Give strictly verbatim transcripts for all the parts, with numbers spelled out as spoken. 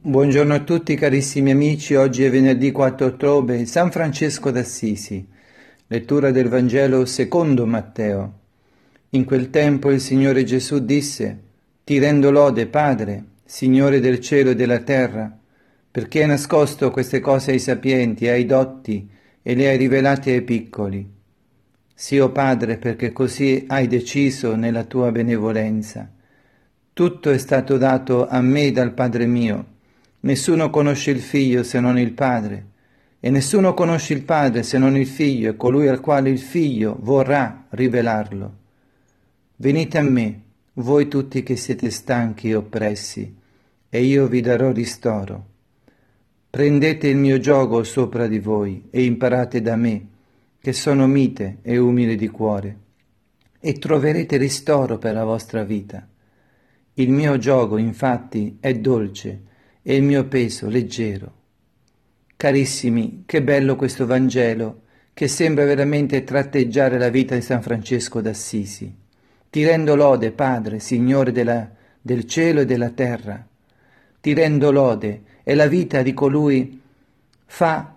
Buongiorno a tutti carissimi amici, oggi è venerdì quattro ottobre, San Francesco d'Assisi, lettura del Vangelo secondo Matteo. In quel tempo il Signore Gesù disse: Ti rendo lode, Padre, Signore del cielo e della terra, perché hai nascosto queste cose ai sapienti, ai dotti, e le hai rivelate ai piccoli. Sì, o Padre, perché così hai deciso nella tua benevolenza. Tutto è stato dato a me dal Padre mio. Nessuno conosce il Figlio se non il Padre, e nessuno conosce il Padre se non il Figlio e colui al quale il Figlio vorrà rivelarlo. Venite a me, voi tutti che siete stanchi e oppressi, e io vi darò ristoro. Prendete il mio giogo sopra di voi e imparate da me, che sono mite e umile di cuore, e troverete ristoro per la vostra vita. Il mio giogo, infatti, è dolce e il mio peso leggero. Carissimi, che bello questo Vangelo, che sembra veramente tratteggiare la vita di San Francesco d'Assisi. Ti rendo lode, Padre, Signore della, del cielo e della terra. Ti rendo lode, e la vita di colui fa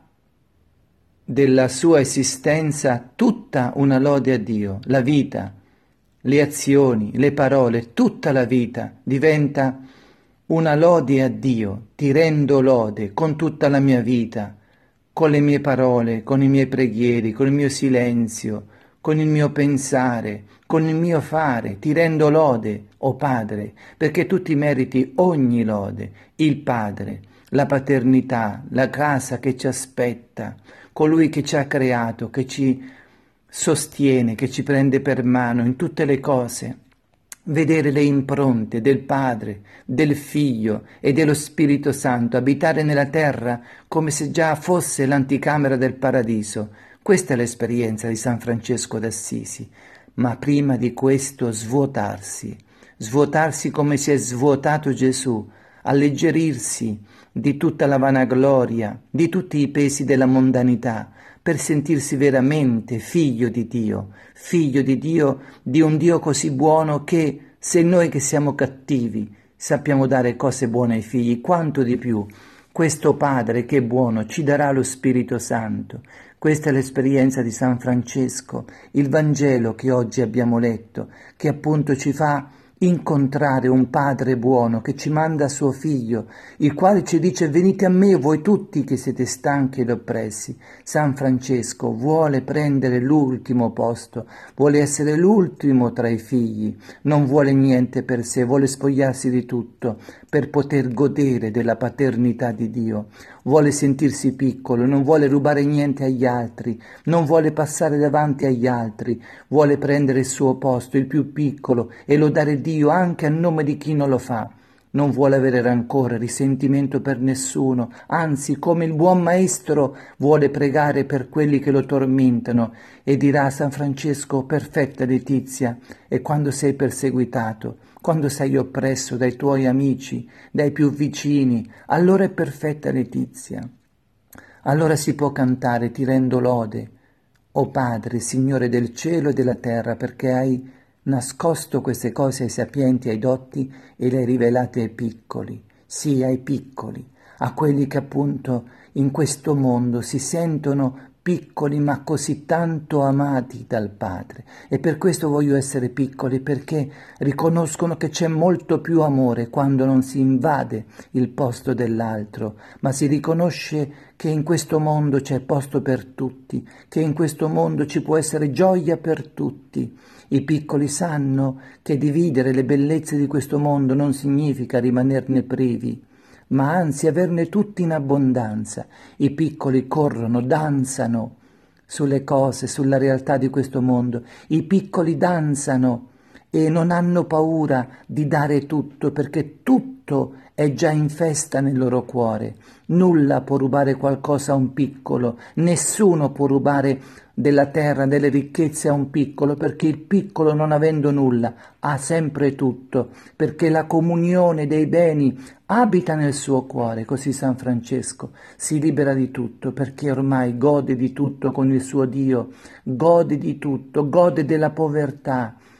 della sua esistenza tutta una lode a Dio. La vita, le azioni, le parole, tutta la vita diventa una lode a Dio. Ti rendo lode con tutta la mia vita, con le mie parole, con i miei preghieri, con il mio silenzio, con il mio pensare, con il mio fare. Ti rendo lode, o Padre, perché tu ti meriti ogni lode. Il Padre, la paternità, la casa che ci aspetta, colui che ci ha creato, che ci sostiene, che ci prende per mano in tutte le cose. Vedere le impronte del Padre, del Figlio e dello Spirito Santo abitare nella terra come se già fosse l'anticamera del paradiso. Questa è l'esperienza di San Francesco d'Assisi. Ma prima di questo svuotarsi, svuotarsi come si è svuotato Gesù, alleggerirsi di tutta la vanagloria, di tutti i pesi della mondanità, per sentirsi veramente figlio di Dio, figlio di Dio, di un Dio così buono che, se noi che siamo cattivi sappiamo dare cose buone ai figli, quanto di più questo Padre che è buono ci darà lo Spirito Santo. Questa è l'esperienza di San Francesco, il Vangelo che oggi abbiamo letto, che appunto ci fa incontrare un Padre buono che ci manda suo Figlio, il quale ci dice: venite a me voi tutti che siete stanchi ed oppressi. San Francesco vuole prendere l'ultimo posto, vuole essere l'ultimo tra i figli, non vuole niente per sé, vuole spogliarsi di tutto per poter godere della paternità di Dio. Vuole sentirsi piccolo, non vuole rubare niente agli altri, non vuole passare davanti agli altri, vuole prendere il suo posto, il più piccolo, e lodare Dio anche a nome di chi non lo fa. Non vuole avere rancore, risentimento per nessuno, anzi, come il buon maestro, vuole pregare per quelli che lo tormentano e dirà a San Francesco: perfetta Letizia, e quando sei perseguitato, quando sei oppresso dai tuoi amici, dai più vicini, allora è perfetta Letizia. Allora si può cantare: ti rendo lode, o Padre, Signore del cielo e della terra, perché hai nascosto queste cose ai sapienti, ai dotti, e le hai rivelate ai piccoli. Sì, ai piccoli, a quelli che appunto in questo mondo si sentono piccoli ma così tanto amati dal Padre. E per questo voglio essere piccoli, perché riconoscono che c'è molto più amore quando non si invade il posto dell'altro, ma si riconosce che in questo mondo c'è posto per tutti, che in questo mondo ci può essere gioia per tutti. I piccoli sanno che dividere le bellezze di questo mondo non significa rimanerne privi, ma anzi averne tutti in abbondanza. I piccoli corrono, danzano sulle cose, sulla realtà di questo mondo. I piccoli danzano e non hanno paura di dare tutto, perché tutto è già in festa nel loro cuore. Nulla può rubare qualcosa a un piccolo, nessuno può rubare della terra, delle ricchezze a un piccolo, perché il piccolo, non avendo nulla, ha sempre tutto, perché la comunione dei beni abita nel suo cuore. Così San Francesco si libera di tutto, perché ormai gode di tutto con il suo Dio, gode di tutto, gode della povertà,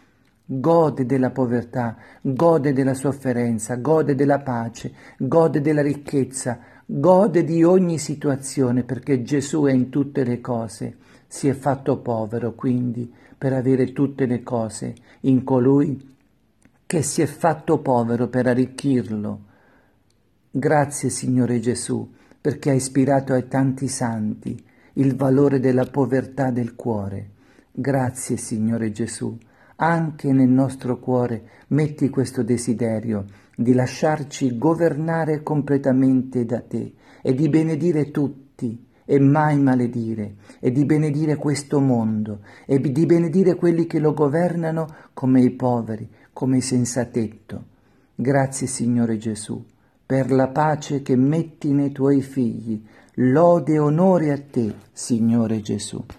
gode della povertà, gode della sofferenza, gode della pace, gode della ricchezza, gode di ogni situazione, perché Gesù è in tutte le cose. Si è fatto povero, quindi, per avere tutte le cose in colui che si è fatto povero per arricchirlo. Grazie, Signore Gesù, perché hai ispirato ai tanti santi il valore della povertà del cuore. Grazie, Signore Gesù. Anche nel nostro cuore metti questo desiderio di lasciarci governare completamente da te e di benedire tutti e mai maledire, e di benedire questo mondo e di benedire quelli che lo governano come i poveri, come i senza tetto. Grazie, Signore Gesù, per la pace che metti nei tuoi figli. Lode e onore a te, Signore Gesù.